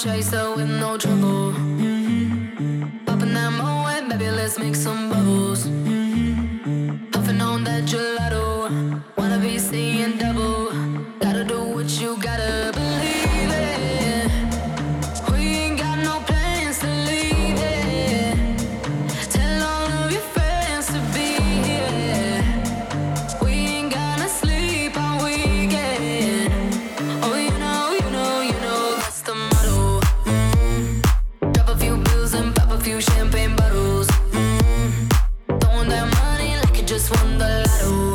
chaser with no trouble. Popping that moe, baby, let's make some bubbles. Puffing on that gelato, wanna be seeing double. Gotta do what you gotta believe it. We ain't got no plans to leave it. Tell all of your friends to be here. We ain't gonna sleep all weekend. Oh, you know that's the motto. Drop a few bills and pop a few champagne bottles. Throwing that money like you just won the lotto.